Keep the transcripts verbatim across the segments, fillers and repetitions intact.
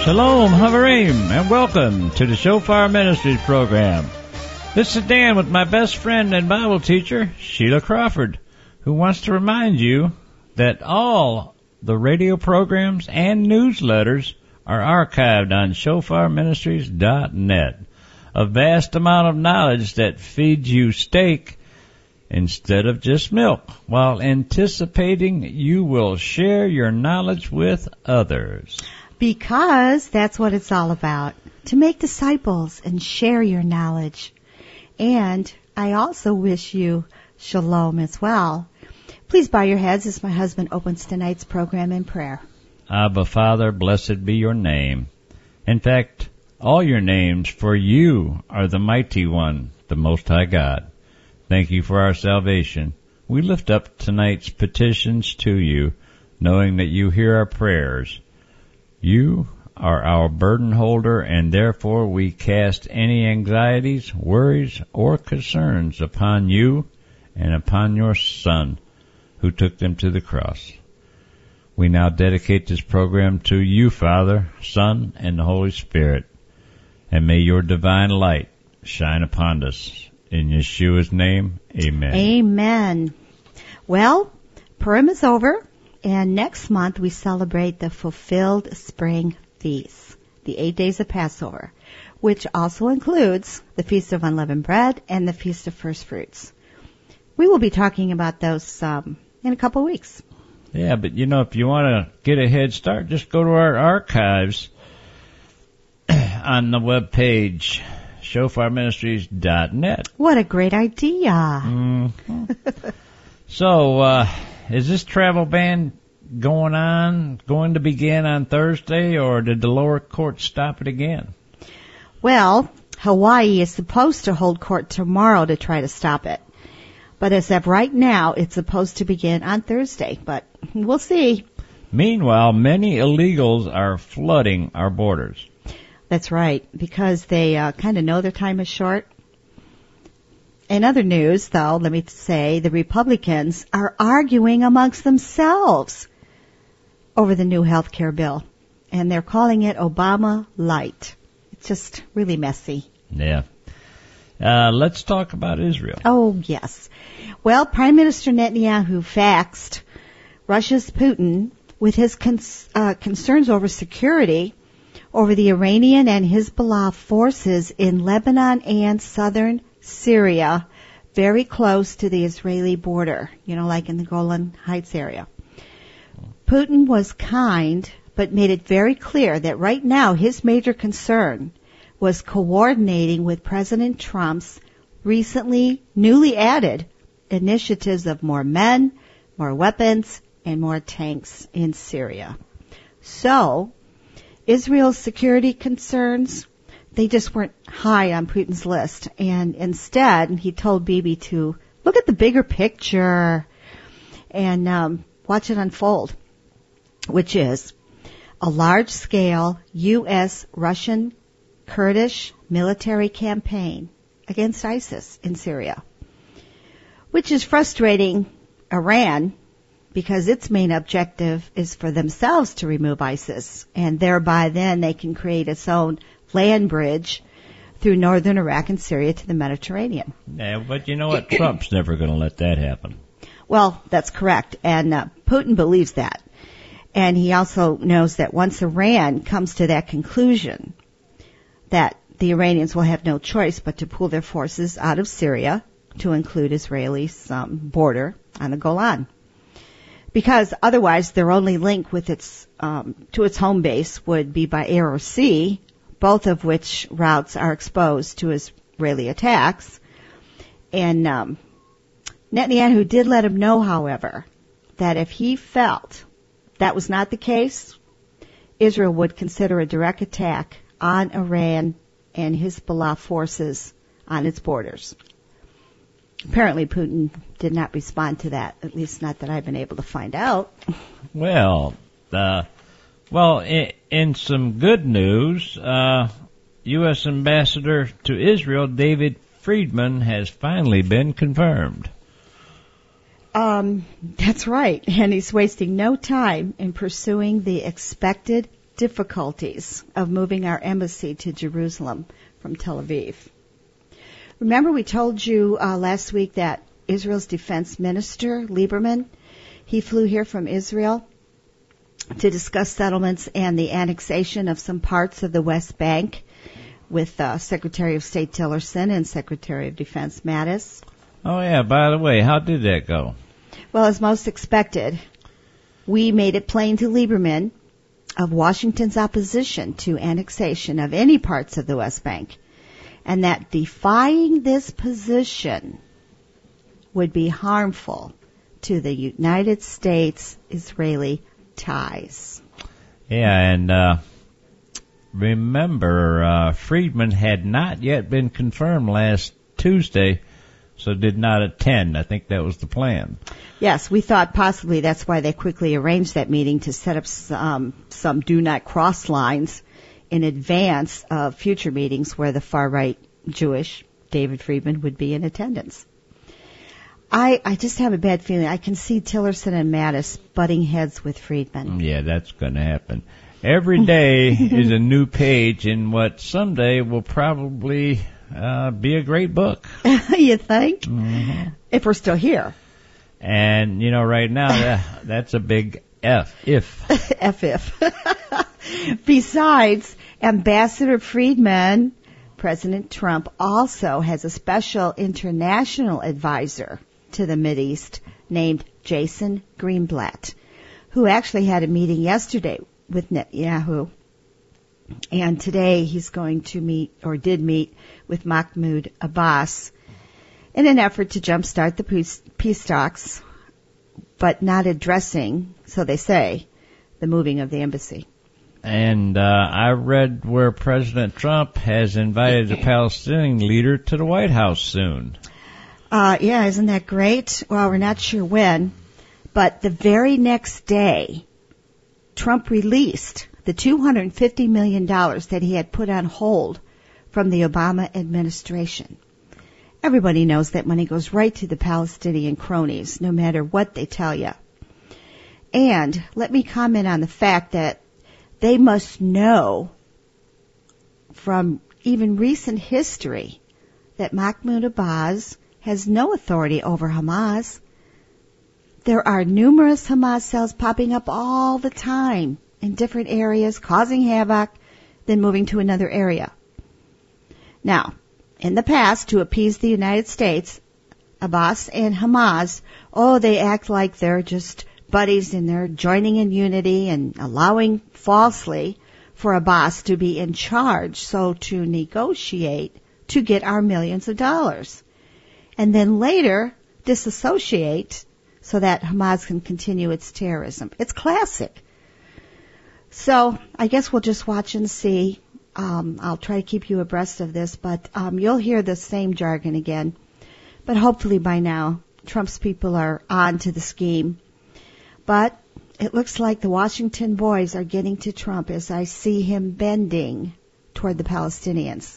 Shalom, Havarim, and welcome to the Shofar Ministries program. This is Dan with my best friend and Bible teacher, Sheila Crawford, who wants to remind you that all the radio programs and newsletters are archived on shofar ministries dot net. A vast amount of knowledge that feeds you steak instead of just milk, while anticipating you will share your knowledge with others. Because that's what it's all about, to make disciples and share your knowledge. And I also wish you shalom as well. Please bow your heads as my husband opens tonight's program in prayer. Abba, Father, blessed be your name. In fact, all your names, for you are the mighty one, the Most High God. Thank you for our salvation. We lift up tonight's petitions to you, knowing that you hear our prayers. You are our burden holder, and therefore we cast any anxieties, worries, or concerns upon you and upon your Son, who took them to the cross. We now dedicate this program to you, Father, Son, and the Holy Spirit, and may your divine light shine upon us. In Yeshua's name, amen. Amen. Well, Purim is over. And next month we celebrate the Fulfilled Spring Feast, the eight days of Passover, which also includes the Feast of Unleavened Bread and the Feast of First Fruits. We will be talking about those um, in a couple of weeks. Yeah, but you know, if you want to get a head start, just go to our archives on the web page, shofar ministries dot net. What a great idea. Mm-hmm. So, uh, is this travel ban going on, going to begin on Thursday, or did the lower court stop it again? Well, Hawaii is supposed to hold court tomorrow to try to stop it. But as of right now, it's supposed to begin on Thursday, but we'll see. Meanwhile, many illegals are flooding our borders. That's right, because they uh, kind of know their time is short. In other news, though, let me say, the Republicans are arguing amongst themselves over the new health care bill, and they're calling it Obama Light. It's just really messy. Yeah. Uh, let's talk about Israel. Oh, yes. Well, Prime Minister Netanyahu faxed Russia's Putin with his cons- uh, concerns over security over the Iranian and Hezbollah forces in Lebanon and southern Syria, very close to the Israeli border, you know, like in the Golan Heights area. Putin was kind, but made it very clear that right now his major concern was coordinating with President Trump's recently, newly added initiatives of more men, more weapons, and more tanks in Syria. So, Israel's security concerns, they just weren't high on Putin's list. And instead, he told Bibi to look at the bigger picture and um, watch it unfold, which is a large-scale U S Russian Kurdish military campaign against ISIS in Syria, which is frustrating Iran because its main objective is for themselves to remove ISIS, and thereby then they can create its own land bridge through northern Iraq and Syria to the Mediterranean. Yeah, but you know what? Trump's never going to let that happen. Well, that's correct, and uh, Putin believes that. And he also knows that once Iran comes to that conclusion, that the Iranians will have no choice but to pull their forces out of Syria to include Israel's um, border on the Golan. Because otherwise their only link with its um, to its home base would be by air or sea, both of which routes are exposed to Israeli attacks. And um, Netanyahu did let him know, however, that if he felt that was not the case, Israel would consider a direct attack on Iran and Hezbollah forces on its borders. Apparently Putin did not respond to that, at least not that I've been able to find out. Well, uh, well, in, in some good news, uh, U S Ambassador to Israel, David Friedman, has finally been confirmed. Um, that's right, and he's wasting no time in pursuing the expected difficulties of moving our embassy to Jerusalem from Tel Aviv. Remember we told you uh, last week that Israel's defense minister, Lieberman, he flew here from Israel to discuss settlements and the annexation of some parts of the West Bank with uh, Secretary of State Tillerson and Secretary of Defense Mattis. Oh, yeah, by the way, how did that go? Well, as most expected, we made it plain to Lieberman of Washington's opposition to annexation of any parts of the West Bank, and that defying this position would be harmful to the United States-Israeli ties. Yeah, and uh, remember, uh, Friedman had not yet been confirmed last Tuesday, so did not attend. I think that was the plan. Yes, we thought possibly that's why they quickly arranged that meeting to set up some, some do not cross lines in advance of future meetings where the far-right Jewish David Friedman would be in attendance. I, I just have a bad feeling. I can see Tillerson and Mattis butting heads with Friedman. Yeah, that's going to happen. Every day is a new page in what someday will probably uh, be a great book. You think? Mm-hmm. If we're still here. And, you know, right now, that, that's a big F, if. F if. Besides, Ambassador Friedman, President Trump also has a special international advisor to the Mideast named Jason Greenblatt, who actually had a meeting yesterday with Netanyahu. And today he's going to meet, or did meet, with Mahmoud Abbas in an effort to jumpstart the peace, peace talks, but not addressing, so they say, the moving of the embassy. And uh, I read where President Trump has invited the Palestinian leader to the White House soon. Uh, yeah, isn't that great? Well, we're not sure when, but the very next day, Trump released the two hundred fifty million dollars that he had put on hold from the Obama administration. Everybody knows that money goes right to the Palestinian cronies, no matter what they tell you. And let me comment on the fact that they must know from even recent history that Mahmoud Abbas has no authority over Hamas. There are numerous Hamas cells popping up all the time in different areas, causing havoc, then moving to another area. Now, in the past, to appease the United States, Abbas and Hamas, oh, they act like they're just buddies and they're joining in unity and allowing falsely for Abbas to be in charge, so to negotiate to get our millions of dollars. And then later disassociate so that Hamas can continue its terrorism. It's classic. So I guess we'll just watch and see. Um, I'll try to keep you abreast of this, but um, you'll hear the same jargon again. But hopefully by now, Trump's people are on to the scheme. But it looks like the Washington boys are getting to Trump as I see him bending toward the Palestinians,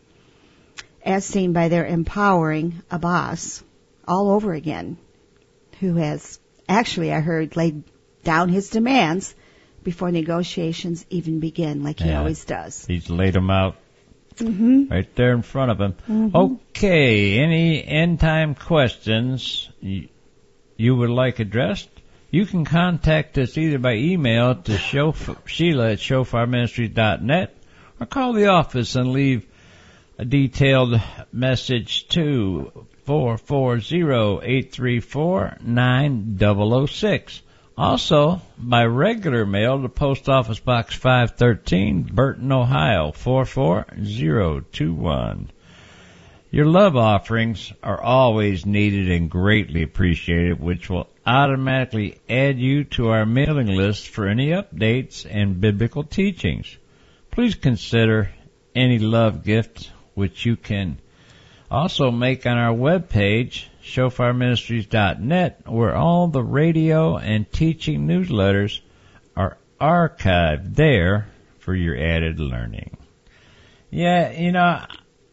as seen by their empowering Abbas all over again, who has actually, I heard, laid down his demands before negotiations even begin, like he yeah, always does. He's laid them out mm-hmm. right there in front of him. Mm-hmm. Okay, any end-time questions you, you would like addressed? You can contact us either by email to show, Sheila at shofar ministries dot net or call the office and leave a detailed message to four four zero, eight three four, nine zero zero six. Also, by regular mail to Post Office Box five thirteen, Burton, Ohio, four four zero two one. Your love offerings are always needed and greatly appreciated, which will automatically add you to our mailing list for any updates and biblical teachings. Please consider any love gift which you can also make on our webpage, shofar ministries dot net, where all the radio and teaching newsletters are archived there for your added learning. Yeah, you know,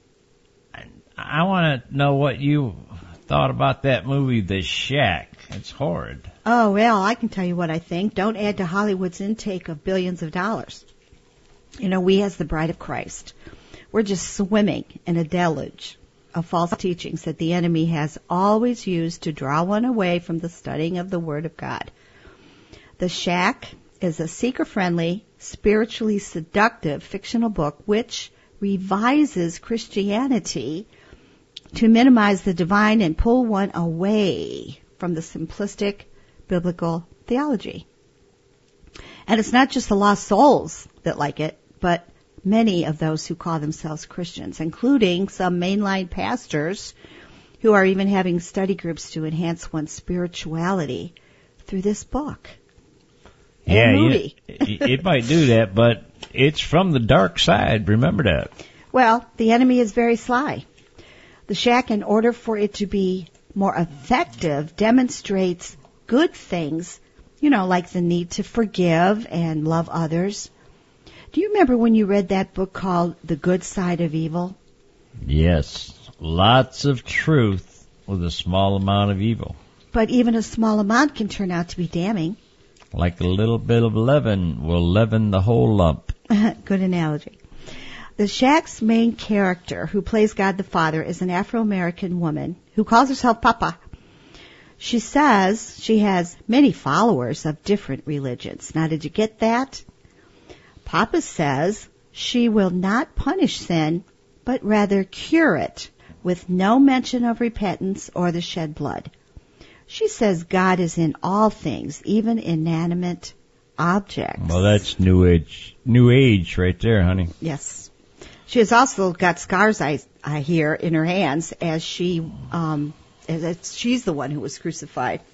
I want to know what you thought about that movie, The Shack. It's horrid. Oh, well, I can tell you what I think. Don't add to Hollywood's intake of billions of dollars. You know, we as the bride of Christ, we're just swimming in a deluge of false teachings that the enemy has always used to draw one away from the studying of the Word of God. The Shack is a seeker-friendly, spiritually seductive fictional book which revises Christianity to minimize the divine and pull one away from the simplistic biblical theology. And it's not just the lost souls that like it, but many of those who call themselves Christians, including some mainline pastors who are even having study groups to enhance one's spirituality through this book. And yeah, movie. yeah, it might do that, but it's from the dark side. Remember that. Well, the enemy is very sly. The Shack, in order for it to be more effective, demonstrates good things, you know, like the need to forgive and love others. Do you remember when you read that book called The Good Side of Evil? Yes, lots of truth with a small amount of evil. But even a small amount can turn out to be damning. Like a little bit of leaven will leaven the whole lump. Good analogy. The Shack's main character, who plays God the Father, is an Afro-American woman who calls herself Papa. She says she has many followers of different religions. Now, did you get that? Papa says she will not punish sin, but rather cure it with no mention of repentance or the shed blood. She says God is in all things, even inanimate objects. Well, that's new age, new age right there, honey. Yes. She has also got scars, I, I hear, in her hands as she, um, as she's the one who was crucified.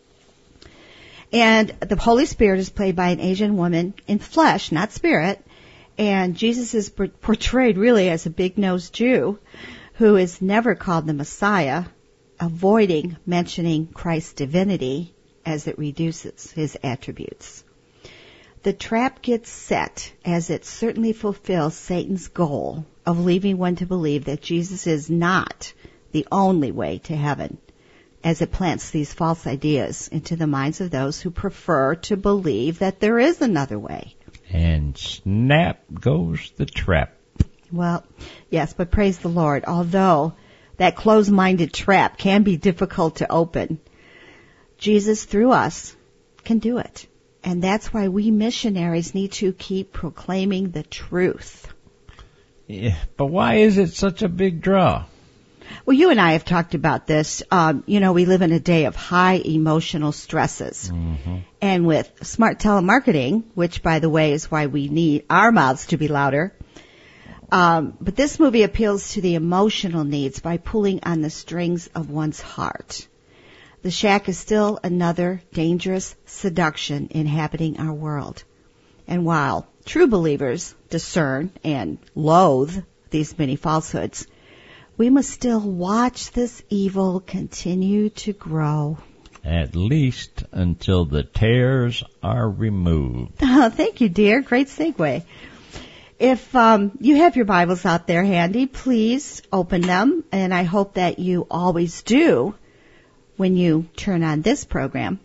And the Holy Spirit is played by an Asian woman in flesh, not spirit. And Jesus is portrayed really as a big-nosed Jew who is never called the Messiah, avoiding mentioning Christ's divinity as it reduces his attributes. The trap gets set as it certainly fulfills Satan's goal of leaving one to believe that Jesus is not the only way to heaven, as it plants these false ideas into the minds of those who prefer to believe that there is another way. And snap goes the trap. Well, yes, but praise the Lord, although that closed-minded trap can be difficult to open, Jesus, through us, can do it. And that's why we missionaries need to keep proclaiming the truth. Yeah, but why is it such a big draw? Well, you and I have talked about this. Um, you know, we live in a day of high emotional stresses. Mm-hmm. And with smart telemarketing, which, by the way, is why we need our mouths to be louder, um, but this movie appeals to the emotional needs by pulling on the strings of one's heart. The Shack is still another dangerous seduction inhabiting our world. And while true believers discern and loathe these many falsehoods, we must still watch this evil continue to grow. At least until the tares are removed. Oh, thank you, dear. Great segue. If um, you have your Bibles out there handy, please open them, and I hope that you always do when you turn on this program.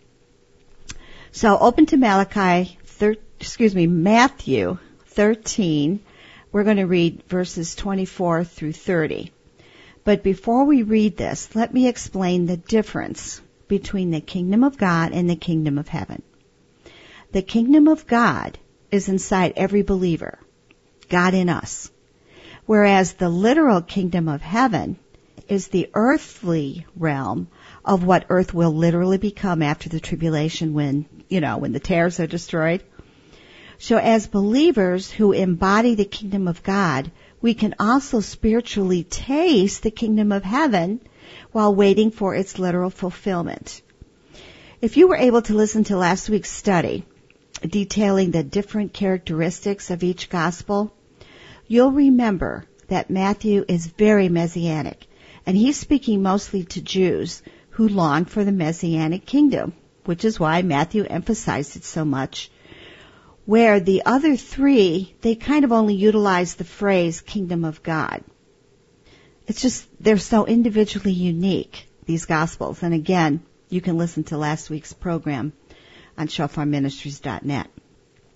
So open to Malachi, thir- excuse me, Matthew thirteen. We're going to read verses twenty-four through thirty. But before we read this, let me explain the difference between the kingdom of God and the kingdom of heaven. The kingdom of God is inside every believer, God in us, whereas the literal kingdom of heaven is the earthly realm of what earth will literally become after the tribulation when, you know, when the tares are destroyed. So as believers who embody the kingdom of God, we can also spiritually taste the kingdom of heaven while waiting for its literal fulfillment. If you were able to listen to last week's study detailing the different characteristics of each gospel, you'll remember that Matthew is very messianic, and he's speaking mostly to Jews who long for the messianic kingdom, which is why Matthew emphasized it so much, where the other three, they kind of only utilize the phrase kingdom of God. It's just, they're so individually unique, these Gospels. And again, you can listen to last week's program on shofar ministries dot net.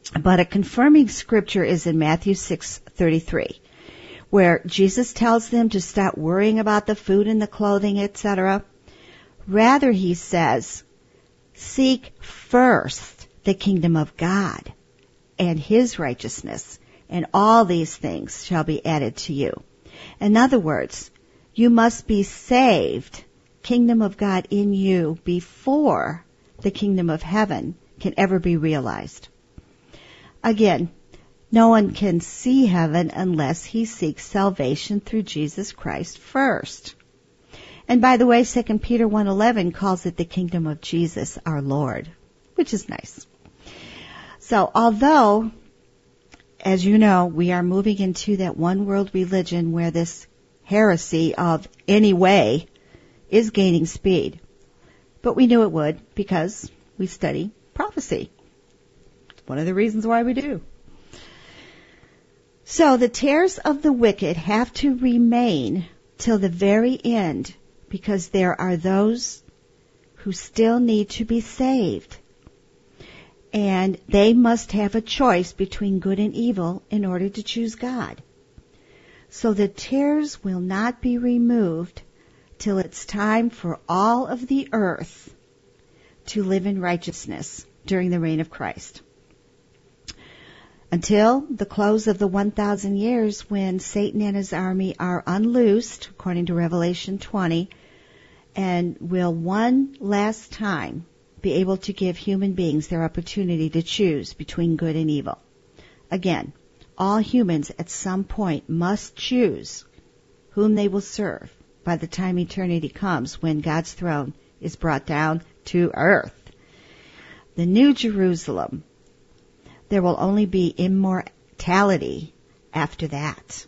But a confirming scripture is in Matthew six thirty-three, where Jesus tells them to stop worrying about the food and the clothing, et cetera. Rather, he says, seek first the kingdom of God and his righteousness, and all these things shall be added to you. In other words, you must be saved, kingdom of God in you, before the kingdom of heaven can ever be realized. Again, no one can see heaven unless he seeks salvation through Jesus Christ first. And by the way, Second Peter one eleven calls it the kingdom of Jesus, our Lord, which is nice. So although, as you know, we are moving into that one world religion where this heresy of any way is gaining speed. But we knew it would because we study prophecy. It's one of the reasons why we do. So the tares of the wicked have to remain till the very end, because there are those who still need to be saved. And they must have a choice between good and evil in order to choose God. So the tares will not be removed till it's time for all of the earth to live in righteousness during the reign of Christ. Until the close of the one thousand years, when Satan and his army are unloosed, according to Revelation twenty, and will one last time be able to give human beings their opportunity to choose between good and evil. Again, all humans at some point must choose whom they will serve by the time eternity comes, when God's throne is brought down to earth. The New Jerusalem. There will only be immortality after that.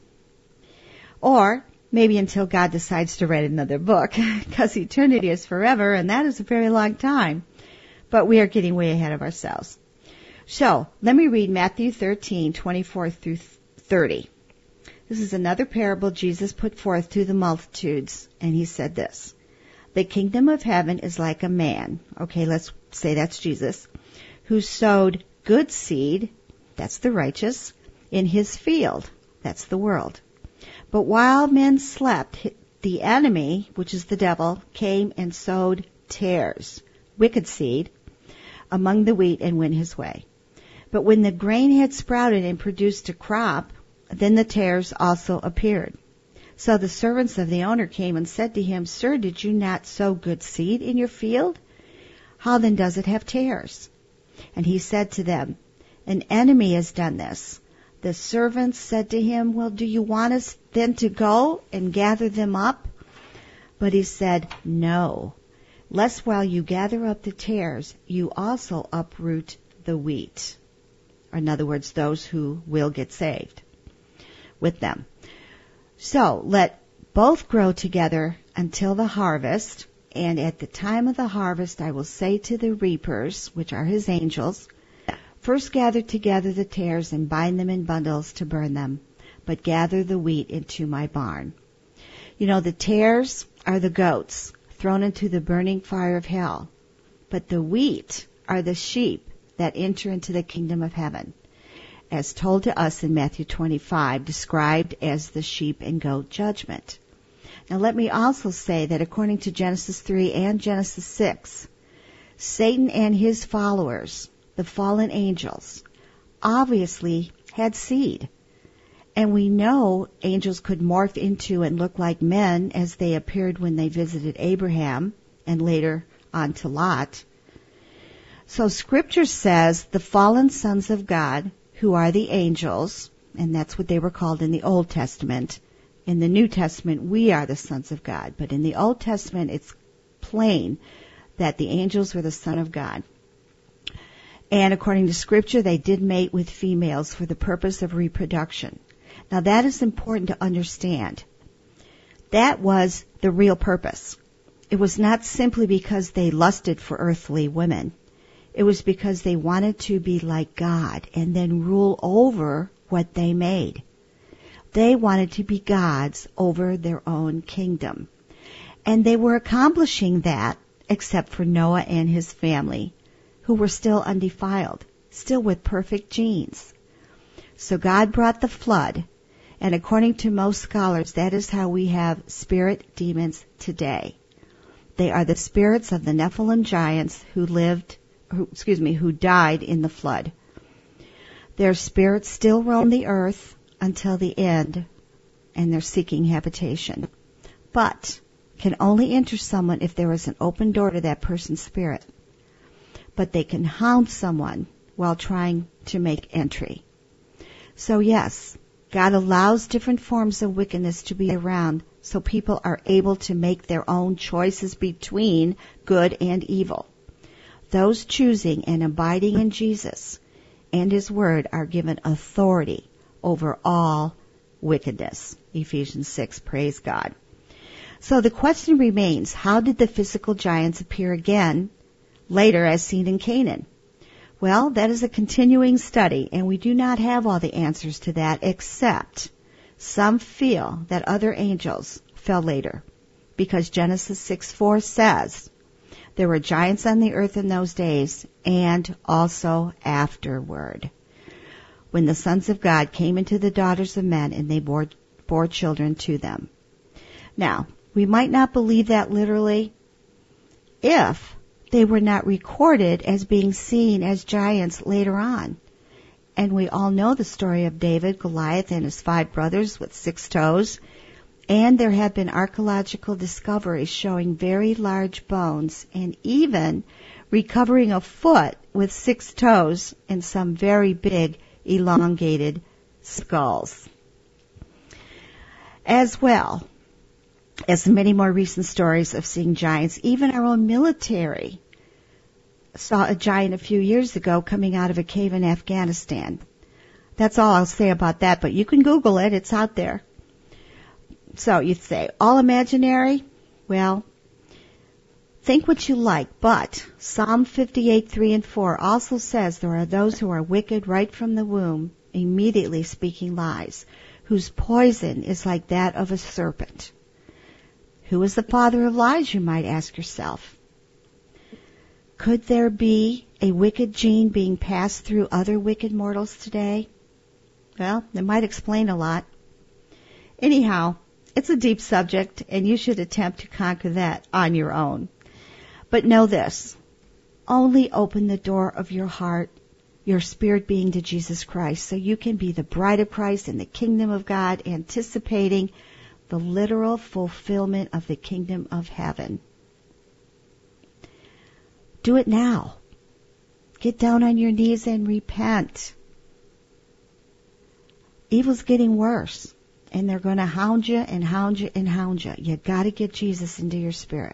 Or maybe until God decides to write another book, because eternity is forever, and that is a very long time. But we are getting way ahead of ourselves. So, let me read Matthew thirteen, twenty-four through thirty. This is another parable Jesus put forth to the multitudes, and he said this. The kingdom of heaven is like a man, okay, let's say that's Jesus, who sowed good seed, that's the righteous, in his field, that's the world. But while men slept, the enemy, which is the devil, came and sowed tares, wicked seed, among the wheat and went his way. But when the grain had sprouted and produced a crop, then the tares also appeared. So the servants of the owner came and said to him, Sir, did you not sow good seed in your field? How then does it have tares? And he said to them, An enemy has done this. The servants said to him, Well, do you want us then to go and gather them up? But he said, No, lest while you gather up the tares, you also uproot the wheat. Or in other words, those who will get saved with them. So let both grow together until the harvest, and at the time of the harvest I will say to the reapers, which are his angels, First gather together the tares and bind them in bundles to burn them, but gather the wheat into my barn. You know, the tares are the goats thrown into the burning fire of hell, but the wheat are the sheep that enter into the kingdom of heaven, as told to us in Matthew twenty-five, described as the sheep and goat judgment. Now let me also say that according to Genesis three and Genesis six, Satan and his followers, the fallen angels, obviously had seed. And we know angels could morph into and look like men as they appeared when they visited Abraham and later on to Lot. So Scripture says the fallen sons of God, who are the angels, and that's what they were called in the Old Testament. In the New Testament, we are the sons of God. But in the Old Testament, it's plain that the angels were the son of God. And according to Scripture, they did mate with females for the purpose of reproduction. Now that is important to understand. That was the real purpose. It was not simply because they lusted for earthly women. It was because they wanted to be like God and then rule over what they made. They wanted to be gods over their own kingdom. And they were accomplishing that, except for Noah and his family, who were still undefiled. still with perfect genes. So God brought the flood, and according to most scholars, that is how we have spirit demons today. They are the spirits of the Nephilim giants who lived, who, excuse me, who died in the flood. Their spirits still roam the earth until the end, and they're seeking habitation. But can only enter someone if there is an open door to that person's spirit. But they can hound someone while trying to make entry. So yes, God allows different forms of wickedness to be around so people are able to make their own choices between good and evil. Those choosing and abiding in Jesus and His Word are given authority over all wickedness. Ephesians six, praise God. So the question remains, how did the physical giants appear again later as seen in Canaan? Well, that is a continuing study, and we do not have all the answers to that, except some feel that other angels fell later, because Genesis six four says, there were giants on the earth in those days, and also afterward, when the sons of God came into the daughters of men, and they bore, bore children to them. Now, we might not believe that literally if they were not recorded as being seen as giants later on. And we all know the story of David, Goliath, and his five brothers with six toes. And there have been archaeological discoveries showing very large bones and even recovering a foot with six toes and some very big elongated skulls. As well as many more recent stories of seeing giants, even our own military saw a giant a few years ago coming out of a cave in Afghanistan. That's all I'll say about that, but you can Google it. It's out there. So you'd say, all imaginary? Well, think what you like, but Psalm fifty-eight, three and four also says there are those who are wicked right from the womb, immediately speaking lies, whose poison is like that of a serpent. Who is the father of lies, you might ask yourself? Could there be a wicked gene being passed through other wicked mortals today? Well, that might explain a lot. Anyhow, it's a deep subject, and you should attempt to conquer that on your own. But know this, only open the door of your heart, your spirit being to Jesus Christ, so you can be the bride of Christ in the kingdom of God, anticipating the literal fulfillment of the kingdom of heaven. Do it now. Get down on your knees and repent. Evil's getting worse, and they're going to hound you and hound you and hound you. You got to get Jesus into your spirit.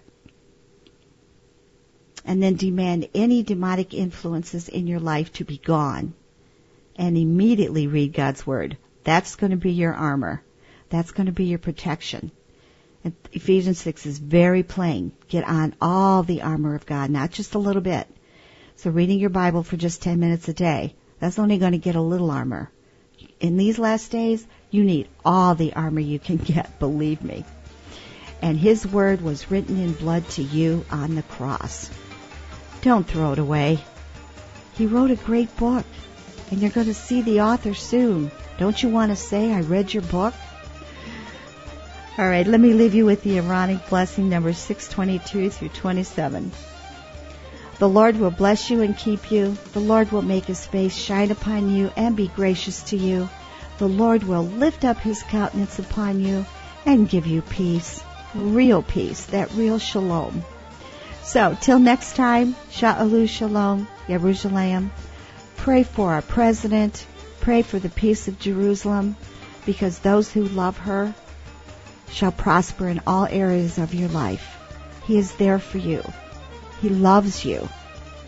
And then demand any demonic influences in your life to be gone. And immediately read God's Word. That's going to be your armor. That's going to be your protection. And Ephesians six is very plain. Get on all the armor of God, not just a little bit. So reading your Bible for just ten minutes a day, that's only going to get a little armor. In these last days, you need all the armor you can get, believe me. And His Word was written in blood to you on the cross. Don't throw it away. He wrote a great book, and you're going to see the author soon. Don't you want to say, I read your book? All right, let me leave you with the Aaronic blessing, number six twenty-two through twenty-seven. The Lord will bless you and keep you. The Lord will make His face shine upon you and be gracious to you. The Lord will lift up His countenance upon you and give you peace, real peace, that real shalom. So, till next time, Sha'alu Shalom, Yerushalayim. Pray for our president. Pray for the peace of Jerusalem, because those who love her shall prosper in all areas of your life. He is there for you. He loves you.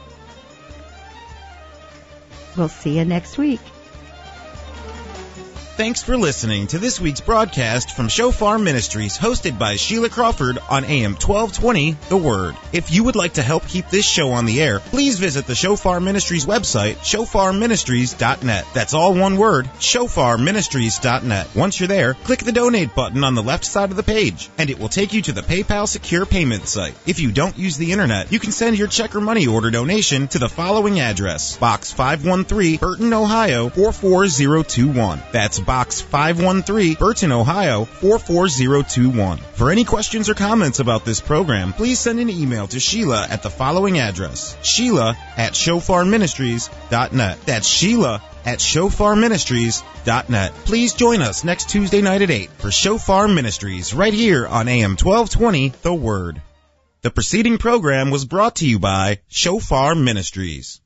We'll see you next week. Thanks for listening to this week's broadcast from Shofar Ministries, hosted by Sheila Crawford on A M twelve twenty, The Word. If you would like to help keep this show on the air, please visit the Shofar Ministries website, shofar ministries dot net. That's all one word, shofar ministries dot net. Once you're there, click the donate button on the left side of the page, and it will take you to the PayPal secure payment site. If you don't use the internet, you can send your check or money order donation to the following address: Box five one three, Burton, Ohio four four zero two one. That's Box five one three, Burton, Ohio four four zero two one. For any questions or comments about this program, please send an email to Sheila at the following address: Sheila at shofar ministries dot net. That's Sheila at shofar ministries dot net. Please join us next Tuesday night at eight for Shofar Ministries right here on A M twelve twenty, The Word. The preceding program was brought to you by Shofar Ministries.